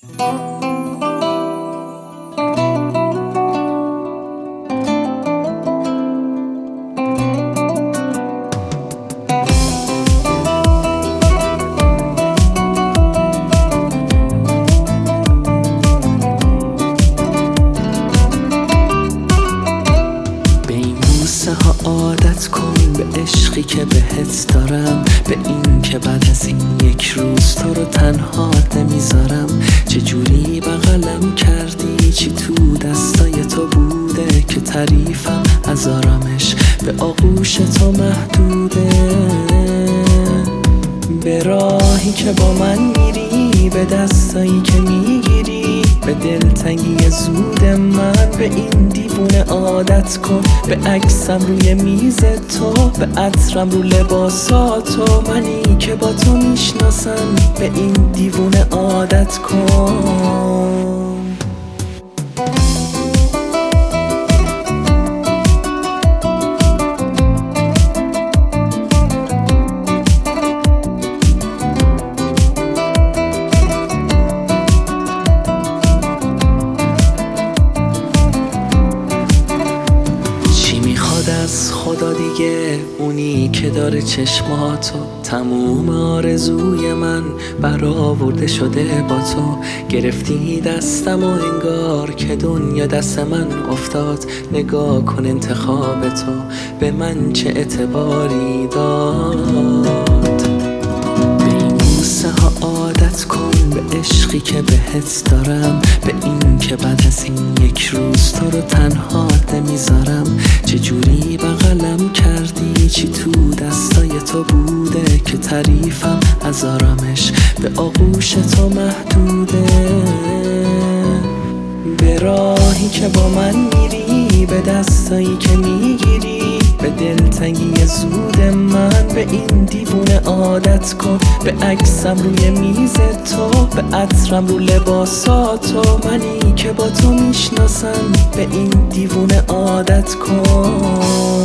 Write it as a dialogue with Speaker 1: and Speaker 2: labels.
Speaker 1: عادت کن به عشقی که بهت دارم، به این که بعد از این یک روز تو رو تنها نمیذارم. چجوری بغلم کردی، چی تو دستای تو بوده که تعریفم از آرامش به آغوش تو محدوده. به راهی که با من میری، به دستایی که میگیری، به دلتنگی زود من، به این دیوونه عادت کن. به عکسم روی میز تو، به عطرم رو لباساتو، منی که با تو میشناسم، به این دیوونه عادت کن. از خدا دیگه، اونی که داره چشماتو، تموم آرزوی من برآورده شده با تو. گرفتی دستم و انگار که دنیا دست من افتاد. نگاه کن انتخاب تو به من چه اعتباری داد. به این بوسه ها عادت کن، به عشقی که بهت دارم، به این که بعد از این یک روز تو رو تنها نمیذارم. چجوری بغلم کردی، چی تو دستای تو بوده که تعریفم از آرامش به آغوش تو محدوده. به راهی که با من میری، به دستایی که میگیری، به دلتنگی زود من، به این دیوونه عادت کن. به عکسم روی میز تو، به عطرم رو لباساتو، منی که با تو میشناسم، به این دیوونه عادت کن.